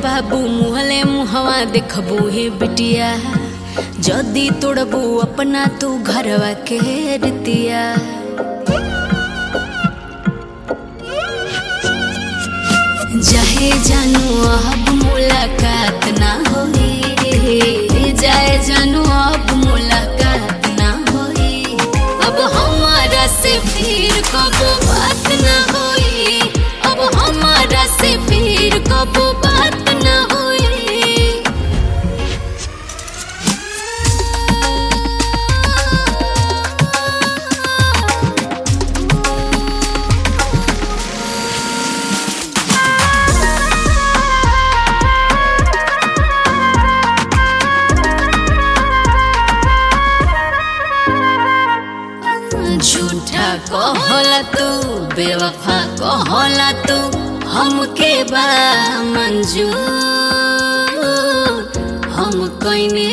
बाबू मुहले मुहवा देखबू हे बिटिया, जदी तोड़बू अपना तू घरवा के रितिया। जाहे जानू अब मुलाकात ना होई, जाए जानू अब मुलाकात ना होई, अब हमारा से फिर कबो बात ना होई, अब हमारा से फिर कबो बात ना होई। झूठा कहला तू, बेवफा कहला तू, हमके बा मंजूर, हम कइने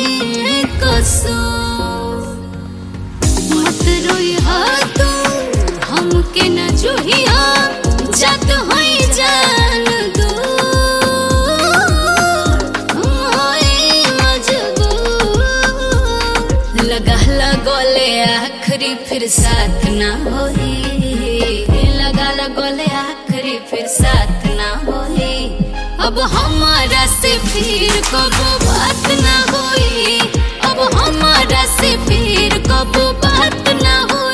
कसूर। मत रोइहा तू, हमके न जोहिया, जात होई जान दूर, हम होई मजबूर। लगा लगोले आखिरी फिर साथ ना होई, लगा लगोले आखिरी फिर साथ ना होई, अब हमारा से फिर कबो बात ना होई, अब हमारा से फिर कबो बात ना होई।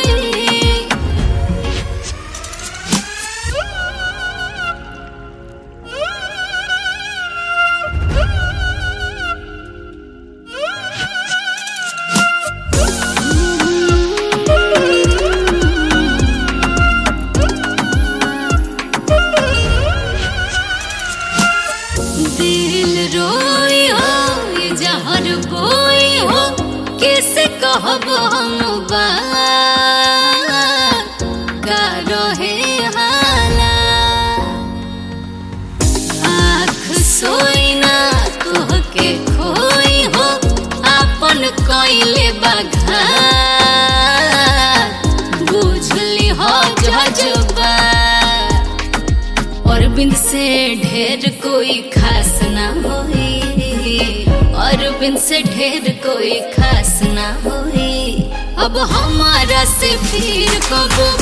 दिल रोई हो ये जहर बोई हो, कैसे कहब हम बात का रहे हाला। आँख सोई ना तोहके खोई हो, आपन कइले बाघा बुझली हो जज्बा। अरविंद से ढेर कोई खास ना होई, अरविंद से ढेर कोई खास ना होई, अब हमारा से फिर कबो